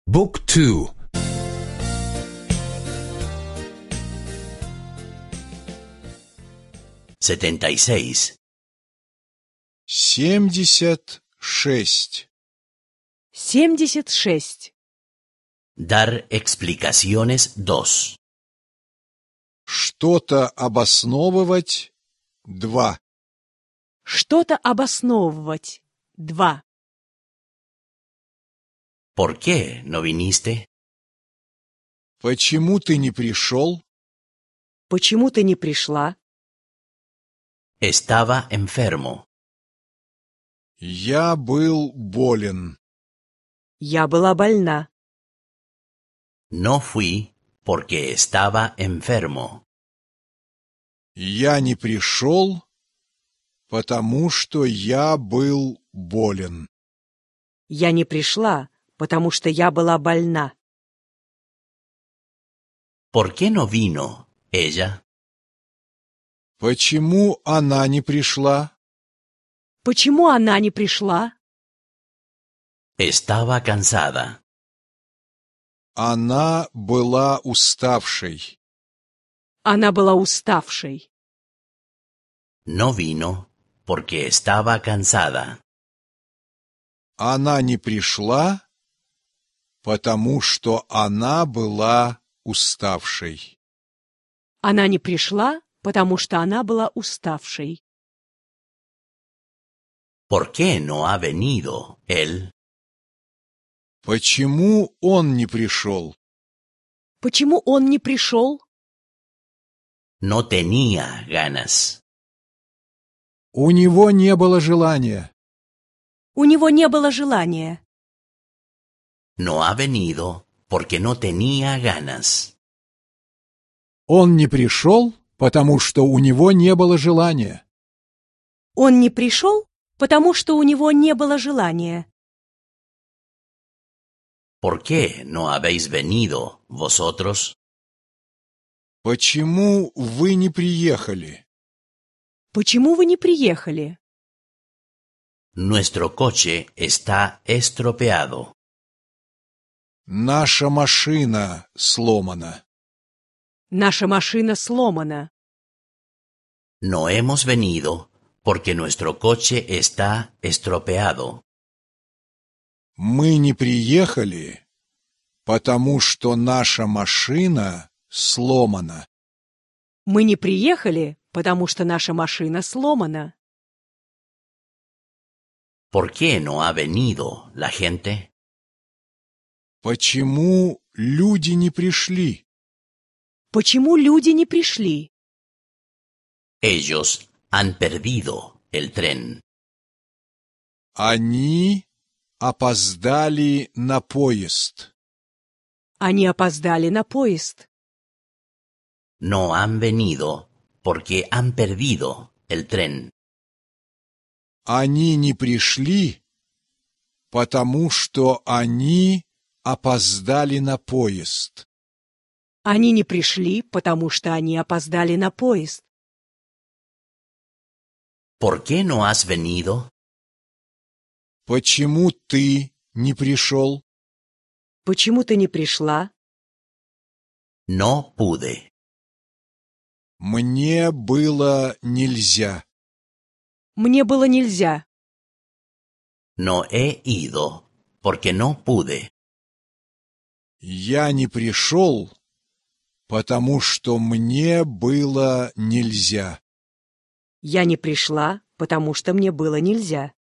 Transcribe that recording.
บุ๊กทู 76 76. 76. Dar explicaciones 2. Что-то обосновывать. 2. Что-то обосновывать. 2. ¿Por qué no viniste? Почему ты не пришел? Почему ты не пришла? Estaba enfermo. Я был болен. Я была больна. No fui porque estaba enfermo. Я не пришел, потому что я был болен. Я не пришла, потому что я была больна. ¿Por qué no vino ella? Почему она не пришла? Почему она не пришла? Estaba cansada. Она была уставшей. Она была уставшей. No vino porque estaba cansada. Она не пришла, потому что она была уставшей. Она не пришла, потому что она была уставшей. ¿Por qué no ha venido él? Почему он не пришел? Почему он не пришел? No tenía ganas. У него не было желания. У него не было желания. No ha venido porque no tenía ganas. Он не пришел, потому что у него не было желания. Он не пришел, потому что у него не было желания. ¿Por qué no habéis venido vosotros? Почему вы не приехали? Почему вы не приехали? Nuestro coche está estropeado. Наша машина сломана. Наша машина сломана. No hemos venido porque nuestro coche está estropeado. Мы не приехали, потому что наша машина сломана. Мы не приехали, потому что наша машина сломана. ¿Por qué no ha venido la gente? Почему люди не пришли? Почему люди не пришли? Ellos han perdido el tren. Они опоздали на поезд. Они опоздали на поезд. No han venido porque han perdido el tren. Они не пришли, потому что они опоздали на поезд. Они не пришли, потому что они опоздали на поезд. ¿Por qué no has venido? Почему ты не пришел? Почему ты не пришла? No pude. Мне было нельзя. Мне было нельзя. No he ido porque no pude. Я не пришел, потому что мне было нельзя. Я не пришла, потому что мне было нельзя.